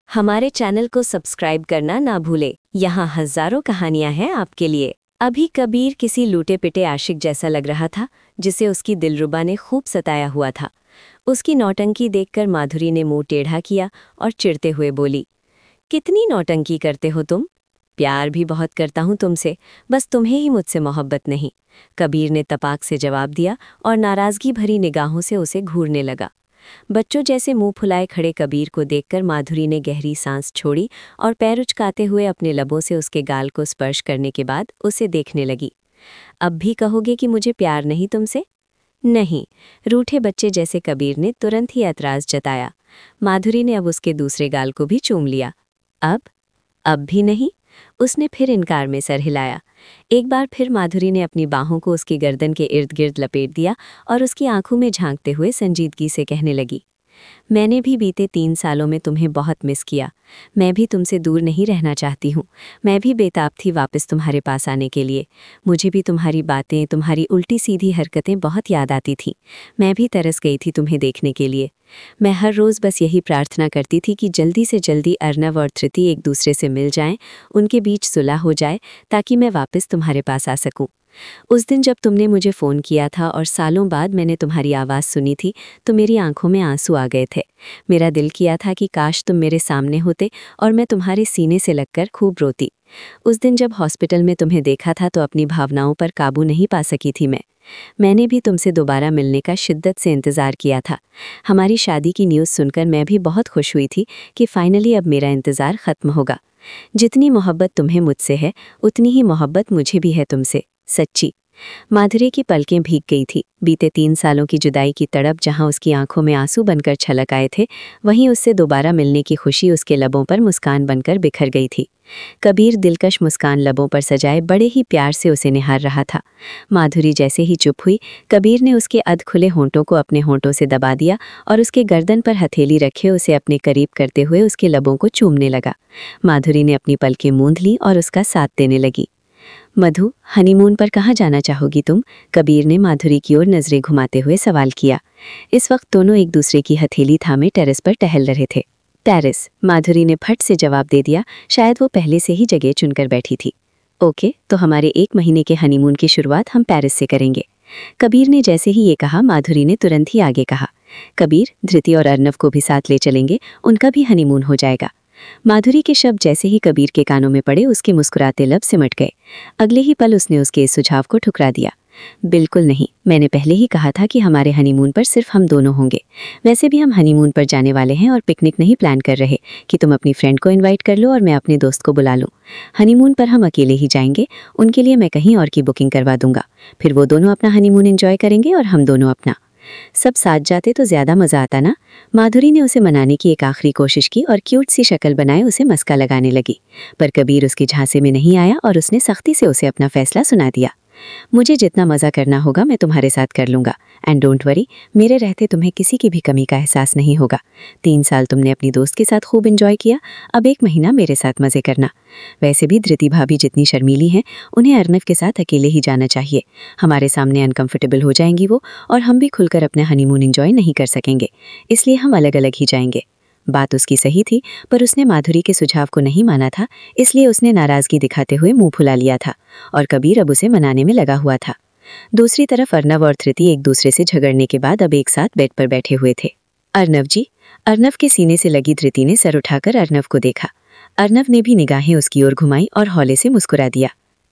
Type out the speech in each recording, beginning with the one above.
हमारे चैनल को सब्सक्राइब करना ना भूले। यहाँ हजारों कहानियां हैं आपके लिए। अभी कबीर किसी लूटे पिटे आशिक जैसा लग रहा था जिसे उसकी दिलरुबा ने खूब सताया हुआ था। उसकी नौटंकी देखकर माधुरी ने मुंह टेढ़ा किया और चिढ़ते हुए बोली, कितनी नौटंकी करते हो तुम? प्यार भी बहुत करता हूं तुमसे, बस तुम्हें ही मुझसे मोहब्बत नहीं। कबीर ने तपाक से जवाब दिया और नाराजगी भरी निगाहों से उसे घूरने लगा। बच्चों जैसे मुंह फुलाए खड़े कबीर को देखकर माधुरी ने गहरी सांस छोड़ी और पैर उचकाते हुए अपने लबों से उसके गाल को स्पर्श करने के बाद उसे देखने लगी। अब भी कहोगे कि मुझे प्यार नहीं तुमसे? नहीं, रूठे बच्चे जैसे कबीर ने तुरंत ही ऐतराज जताया। माधुरी ने अब उसके दूसरे गाल को भी चूम लिया। अब भी नहीं? उसने फिर इनकार में सर हिलाया। एक बार फिर माधुरी ने अपनी बाहों को उसकी गर्दन के इर्द गिर्द लपेट दिया और उसकी आंखों में झांकते हुए संजीदगी से कहने लगी, मैंने भी बीते 3 सालों में तुम्हें बहुत मिस किया। मैं भी तुमसे दूर नहीं रहना चाहती हूँ। मैं भी बेताब थी वापस तुम्हारे पास आने के लिए। मुझे भी तुम्हारी बातें, तुम्हारी उल्टी सीधी हरकतें बहुत याद आती थीं। मैं भी तरस गई थी तुम्हें देखने के लिए। मैं हर रोज़ बस यही प्रार्थना करती थी कि जल्दी से जल्दी अर्नव और धृति एक दूसरे से मिल जाएं, उनके बीच सुलह हो जाए ताकि मैं वापस तुम्हारे पास आ सकूं। उस दिन जब तुमने मुझे फ़ोन किया था और सालों बाद मैंने तुम्हारी आवाज़ सुनी थी तो मेरी आंखों में आंसू आ गए थे। मेरा दिल किया था कि काश तुम मेरे सामने होते और मैं तुम्हारे सीने से लगकर खूब रोती। उस दिन जब हॉस्पिटल में तुम्हें देखा था तो अपनी भावनाओं पर काबू नहीं पा सकी थी मैंने भी तुमसे दोबारा मिलने का शिद्दत से इंतज़ार किया था। हमारी शादी की न्यूज़ सुनकर मैं भी बहुत खुश हुई थी कि फाइनली अब मेरा इंतज़ार ख़त्म होगा। जितनी मोहब्बत तुम्हें मुझसे है उतनी ही मोहब्बत मुझे भी है तुमसे, सच्ची। माधुरी की पलकें भीग गई थी। बीते 3 सालों की जुदाई की तड़प जहां उसकी आंखों में आंसू बनकर छलक आए थे, वहीं उससे दोबारा मिलने की खुशी उसके लबों पर मुस्कान बनकर बिखर गई थी। कबीर दिलकश मुस्कान लबों पर सजाए बड़े ही प्यार से उसे निहार रहा था। माधुरी जैसे ही चुप हुई, कबीर ने उसके अध खुले होंठों को अपने होंठों से दबा दिया और उसके गर्दन पर हथेली रखे उसे अपने करीब करते हुए उसके लबों को चूमने लगा। माधुरी ने अपनी पलकें मूंद लीं और उसका साथ देने लगी। मधु, हनीमून पर कहाँ जाना चाहोगी तुम? कबीर ने माधुरी की ओर नजरें घुमाते हुए सवाल किया। इस वक्त दोनों एक दूसरे की हथेली थामे टेरेस पर टहल रहे थे। पेरिस, माधुरी ने फट से जवाब दे दिया। शायद वो पहले से ही जगह चुनकर बैठी थी। ओके, तो हमारे 1 महीने के हनीमून की शुरुआत हम पेरिस से करेंगे। कबीर ने जैसे ही ये कहा, माधुरी ने तुरंत ही आगे कहा, कबीर, धृति और अर्नव को भी साथ ले चलेंगे, उनका भी हनीमून हो जाएगा। माधुरी के शब्द जैसे ही कबीर के कानों में पड़े उसके मुस्कुराते लब सिमट गए। अगले ही पल उसने उसके इस सुझाव को ठुकरा दिया। बिल्कुल नहीं, मैंने पहले ही कहा था कि हमारे हनीमून पर सिर्फ हम दोनों होंगे। वैसे भी हम हनीमून पर जाने वाले हैं और पिकनिक नहीं प्लान कर रहे कि तुम अपनी फ्रेंड को इनवाइट कर लो और मैं अपने दोस्त को बुला लूँ। हनीमून पर हम अकेले ही जाएंगे, उनके लिए मैं कहीं और की बुकिंग करवा दूंगा। फिर वो दोनों अपना हनीमून एंजॉय करेंगे और हम दोनों अपना। सब साथ जाते तो ज्यादा मजा आता ना? माधुरी ने उसे मनाने की एक आखिरी कोशिश की और क्यूट सी शक्ल बनाए उसे मस्का लगाने लगी, पर कबीर उसके झांसे में नहीं आया और उसने सख्ती से उसे अपना फैसला सुना दिया। मुझे जितना मजा करना होगा मैं तुम्हारे साथ कर लूंगा, एंड डोंट वरी, मेरे रहते तुम्हें किसी की भी कमी का एहसास नहीं होगा। 3 साल तुमने अपनी दोस्त के साथ खूब एंजॉय किया, अब 1 महीना मेरे साथ मजे करना। वैसे भी धृति भाभी जितनी शर्मीली हैं, उन्हें अर्नव के साथ अकेले ही जाना चाहिए। हमारे सामने अनकंफर्टेबल हो जाएंगी वो, और हम भी खुलकर अपना हनीमून एंजॉय नहीं कर सकेंगे, इसलिए हम अलग अलग ही जाएंगे। बात उसकी सही थी, पर उसने माधुरी के सुझाव को नहीं माना था, इसलिए उसने नाराजगी दिखाते हुए मुंह फुला लिया था और कबीर अब उसे मनाने में लगा हुआ था। दूसरी तरफ अर्नव और धृति एक दूसरे से झगड़ने के बाद अब एक साथ बेड पर बैठे हुए थे। अर्नव जी, अर्नव के सीने से लगी धृति ने सर उठाकर अर्नव को देखा। अर्नव ने भी निगाहें उसकी ओर घुमाई और हौले से मुस्कुरा दिया।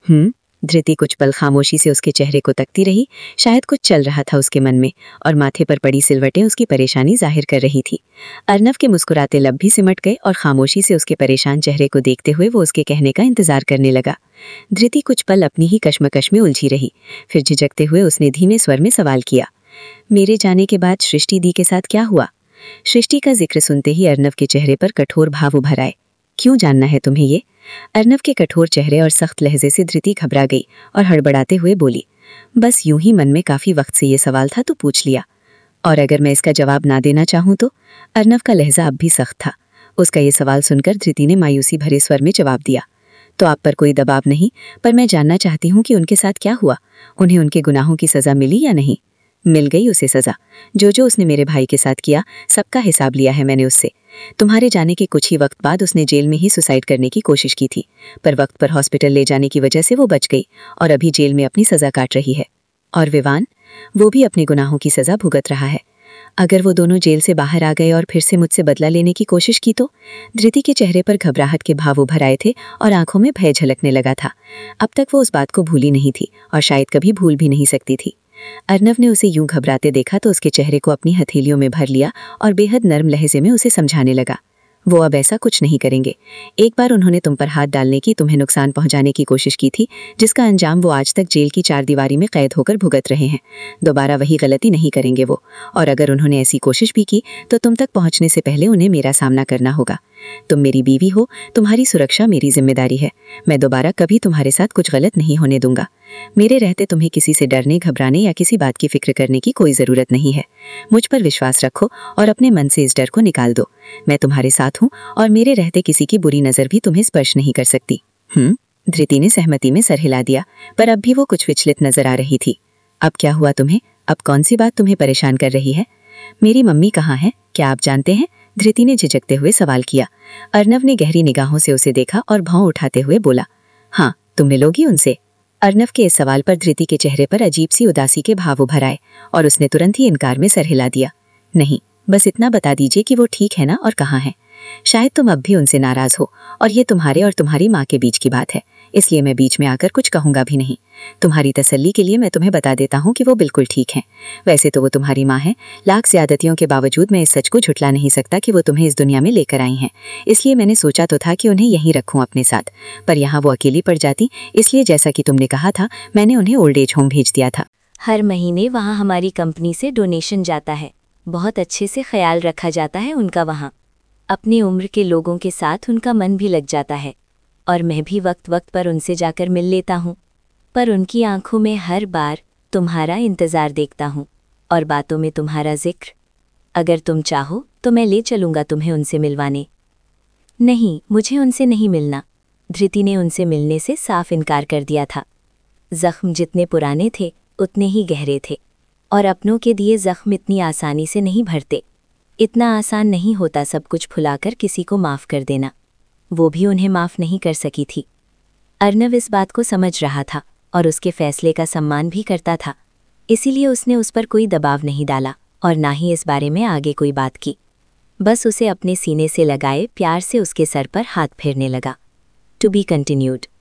धृति कुछ पल खामोशी से उसके चेहरे को तकती रही। शायद कुछ चल रहा था उसके मन में और माथे पर पड़ी सिलवटें उसकी परेशानी जाहिर कर रही थी। अर्नव के मुस्कुराते लब भी सिमट गए और खामोशी से उसके परेशान चेहरे को देखते हुए वो उसके कहने का इंतजार करने लगा। धृति कुछ पल अपनी ही कश्मकश में उलझी रही, फिर झिझकते हुए उसने धीमे स्वर में सवाल किया, मेरे जाने के बाद सृष्टि दी के साथ क्या हुआ? सृष्टि का जिक्र सुनते ही अर्नव के चेहरे पर कठोर भाव उभर आए। क्यों जानना है तुम्हें ये? अर्नव के कठोर चेहरे और सख्त लहजे से धृति घबरा गई और हड़बड़ाते हुए बोली, बस यूं ही मन में काफी वक्त से ये सवाल था तो पूछ लिया। और अगर मैं इसका जवाब ना देना चाहूं तो? अर्नव का लहजा अब भी सख्त था। उसका ये सवाल सुनकर धृति ने मायूसी भरे स्वर में जवाब दिया, तो आप पर कोई दबाव नहीं, पर मैं जानना चाहती हूँ कि उनके साथ क्या हुआ। उन्हें उनके गुनाहों की सजा मिली या नहीं? मिल गई उसे सजा। जो उसने मेरे भाई के साथ किया, सबका हिसाब लिया है मैंने उससे। तुम्हारे जाने के कुछ ही वक्त बाद उसने जेल में ही सुसाइड करने की कोशिश की थी, पर वक्त पर हॉस्पिटल ले जाने की वजह से वो बच गई और अभी जेल में अपनी सजा काट रही है। और विवान, वो भी अपने गुनाहों की सजा भुगत रहा है। अगर वो दोनों जेल से बाहर आ गए और फिर से मुझसे बदला लेने की कोशिश की तो? धृति के चेहरे पर घबराहट के भाव उभर आए थे और आंखों में भय झलकने लगा था। अब तक वो उस बात को भूली नहीं थी और शायद कभी भूल भी नहीं सकती थी। अर्नव ने उसे यूं घबराते देखा तो उसके चेहरे को अपनी हथेलियों में भर लिया और बेहद नर्म लहजे में उसे समझाने लगा। वो अब ऐसा कुछ नहीं करेंगे। एक बार उन्होंने तुम पर हाथ डालने की, तुम्हें नुकसान पहुंचाने की कोशिश की थी, जिसका अंजाम वो आज तक जेल की चारदीवारी में कैद होकर भुगत रहे हैं। दोबारा वही गलती नहीं करेंगे वो, और अगर उन्होंने ऐसी कोशिश भी की तो तुम तक पहुंचने से पहले उन्हें मेरा सामना करना होगा। तुम मेरी बीवी हो, तुम्हारी सुरक्षा मेरी जिम्मेदारी है। मैं दोबारा कभी तुम्हारे साथ कुछ गलत नहीं होने दूंगा। मेरे रहते तुम्हें किसी से डरने, घबराने या किसी बात की फिक्र करने की कोई ज़रूरत नहीं है। मुझ पर विश्वास रखो और अपने मन से इस डर को निकाल दो। मैं तुम्हारे साथ हूँ और मेरे रहते किसी की बुरी नज़र भी तुम्हें स्पर्श नहीं कर सकती। धृति ने सहमति में सर हिला दिया, पर अब भी वो कुछ विचलित नजर आ रही थी। अब क्या हुआ तुम्हें? अब कौन सी बात तुम्हें परेशान कर रही है? मेरी मम्मी कहाँ है, क्या आप जानते हैं? धृति ने झिझकते हुए सवाल किया। अर्नव ने गहरी निगाहों से उसे देखा और भौं उठाते हुए बोला, हाँ, तुम मिलोगी उनसे? अर्नव के इस सवाल पर धृति के चेहरे पर अजीब सी उदासी के भाव उभर आए और उसने तुरंत ही इनकार में सर हिला दिया। नहीं, बस इतना बता दीजिए कि वो ठीक है ना और कहाँ है। शायद तुम अब भी उनसे नाराज हो और ये तुम्हारे और तुम्हारी माँ के बीच की बात है, इसलिए मैं बीच में आकर कुछ कहूँगा भी नहीं। तुम्हारी तसल्ली के लिए मैं तुम्हें बता देता हूँ कि वो बिल्कुल ठीक हैं। वैसे तो वो तुम्हारी माँ है, लाख ज्यादतियों के बावजूद मैं इस सच को झुठला नहीं सकता कि वो तुम्हें इस दुनिया में लेकर आई हैं। इसलिए मैंने सोचा तो था कि उन्हें यहीं रखूँ अपने साथ, पर यहाँ वो अकेली पड़ जाती, इसलिए जैसा कि तुमने कहा था, मैंने उन्हें ओल्ड एज होम भेज दिया था। हर महीने वहाँ हमारी कंपनी से डोनेशन जाता है, बहुत अच्छे से ख्याल रखा जाता है उनका वहाँ। अपनी उम्र के लोगों के साथ उनका मन भी लग जाता है और मैं भी वक्त वक्त पर उनसे जाकर मिल लेता हूँ, पर उनकी आंखों में हर बार तुम्हारा इंतज़ार देखता हूँ और बातों में तुम्हारा जिक्र। अगर तुम चाहो तो मैं ले चलूँगा तुम्हें उनसे मिलवाने। नहीं, मुझे उनसे नहीं मिलना। धृति ने उनसे मिलने से साफ इनकार कर दिया था। ज़ख्म जितने पुराने थे उतने ही गहरे थे और अपनों के दिए ज़ख्म इतनी आसानी से नहीं भरते। इतना आसान नहीं होता सब कुछ भुलाकर किसी को माफ़ कर देना। वो भी उन्हें माफ़ नहीं कर सकी थी। अर्नव इस बात को समझ रहा था और उसके फैसले का सम्मान भी करता था, इसीलिए उसने उस पर कोई दबाव नहीं डाला और ना ही इस बारे में आगे कोई बात की। बस उसे अपने सीने से लगाए प्यार से उसके सर पर हाथ फेरने लगा। To be continued.